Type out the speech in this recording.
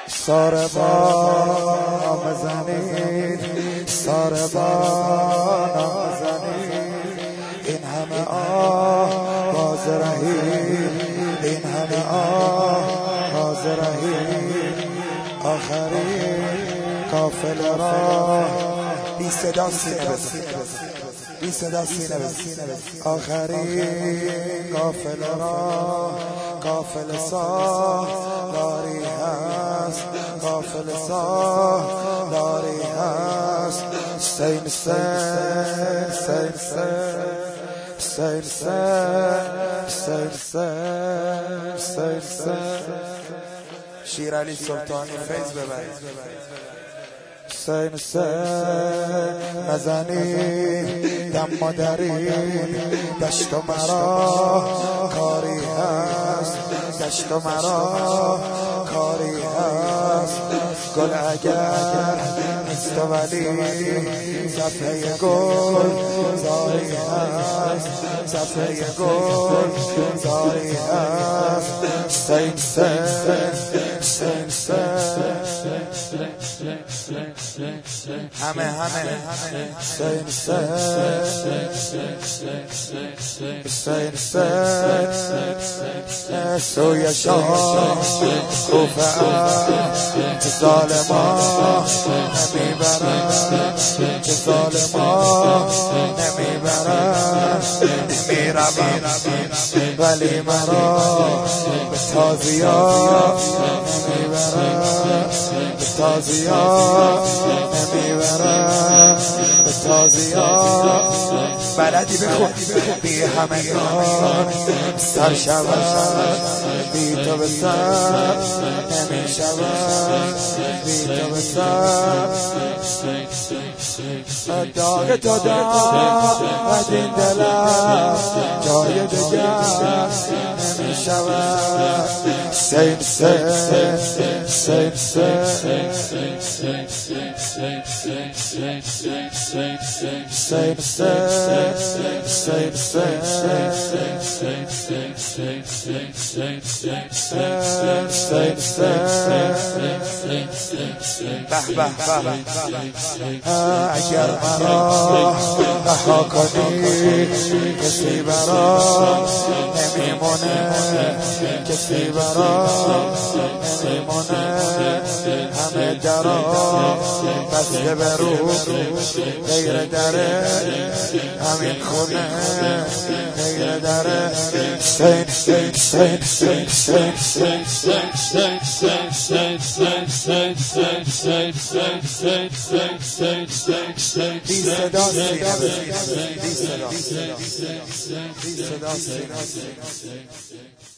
ساربان بزنید، ساربان بزنید، این همه آواز رهید، این همه آواز رهید، آخرین قافله را بی صدا سینه بزن، بی صدا سینه بزن، آخرین قافله را قافله سالاری هست، قافله سالاری هست. حسین حسین حسین حسین حسین حسین حسین شیرعلی سلطانی فیض ببرید. حسین حسین نزنید دم مادرین، دشت و مرا کاری هست، دشت و مرا کاری هست. گل اگر نیست ولی صفحه گل زاری هست، صفحه گل زاری هست. حسین حسین همه حسین حسین سوی شام کوفه که ظالما نمیبرن، که ظالما نمیبرن. میروم ولی مرا به تازیات نمیبرن، به تازیات نمیبرن، به تازیات. بلدی بخون بی همگان سر شود، بی تو به سر نمی شود، بی تو به سر. داغ تو دارد این دلم، جای دگر نمی شود. حسین حسین اگر مرا رها کنی کسی برا نمیمونه، کسی برا نمیمونه. همه درا بسته به رو غیر دره، همین خونه غیر دره. حسین بی صدا سینه